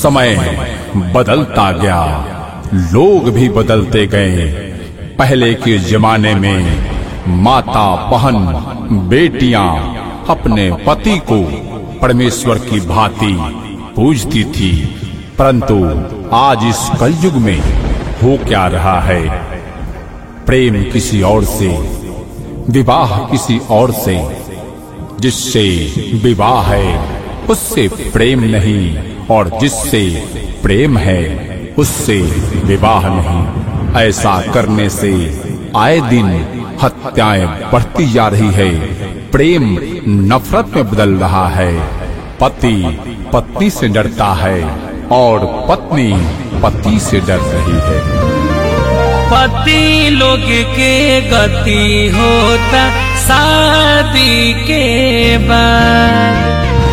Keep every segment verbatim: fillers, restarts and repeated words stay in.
समय बदलता गया, लोग भी बदलते गए। पहले के जमाने में माता, बहन, बेटियां अपने पति को परमेश्वर की भांति पूजती थी, परंतु आज इस कलयुग में हो क्या रहा है? प्रेम किसी और से, विवाह किसी और से। जिससे विवाह है उससे प्रेम नहीं, और जिससे प्रेम है उससे विवाह नहीं। ऐसा करने से आए दिन हत्याएं बढ़ती जा रही है, प्रेम नफरत में बदल रहा है। पति पत्नी से डरता है और पत्नी पति से डर रही है। पति लोग के गति होता शादी के बाद,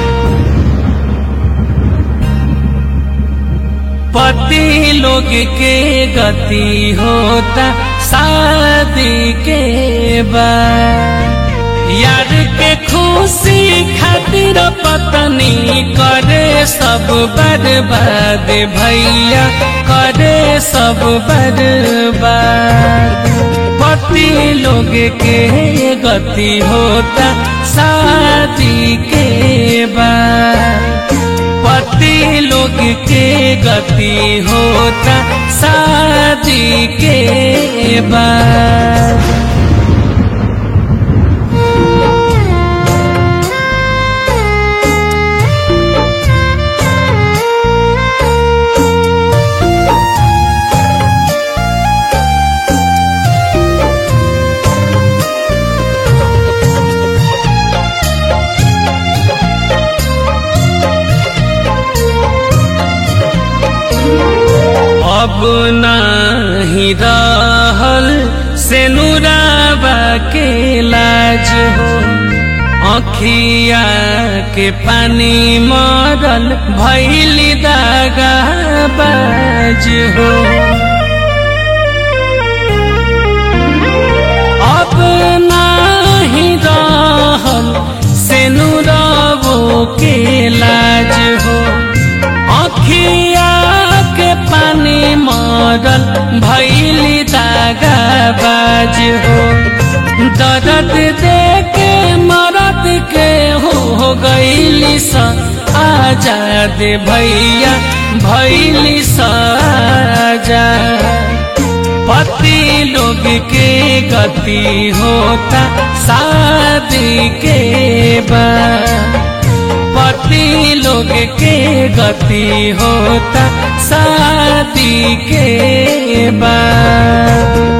पति लोग के गति होता शादी के बाद। यार के खुशी खातिर पत्नी करे सब बर्बाद, भैया करे सब बर्बाद। पति लोग के गति होता शादी के बाद, पति लोग के गति होता शादी के बाद। अब नाही रहल सेनुराबा के लाज हो, अखिया के पानी मरल भइली दागा बाज हो। अब नाही रहल सेनुराबो के लाज हो, अखिया के पानी मरल भइली दागा बाज हो। दर्द देके मरद के हो गइली सा आजाद, भैया भइली सा आजाद। पति लोग के गति होता शादी के बाद, पति लोग के गति होता शादी के बाद।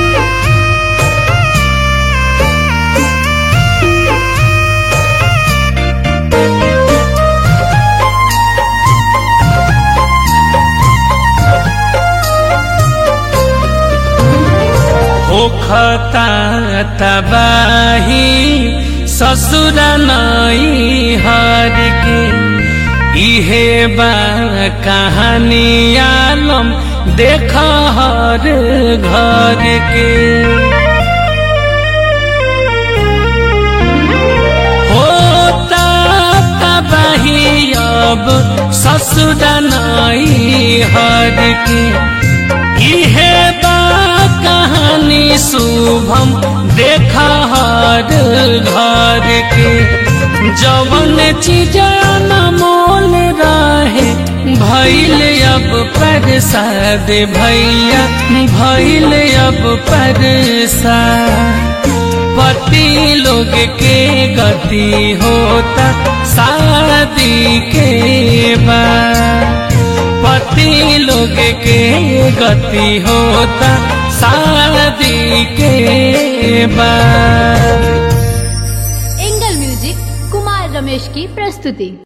होखता तबाही ससुर नई हर के, इहे बा कहानी आलम देख हर घर के। होता तबाही अब ससुर नई हर के, इहे बा कहानी शुभम देखा हर घर के। जवन चीज अनमोल रहे भइल अब प्रसाद, भैया भइल अब प्रसाद। पति लोग के गति होता शादी के बाद, पति लोग के गति होता शादी के बाद। एंगल म्यूजिक कुमार रमेश की प्रस्तुति।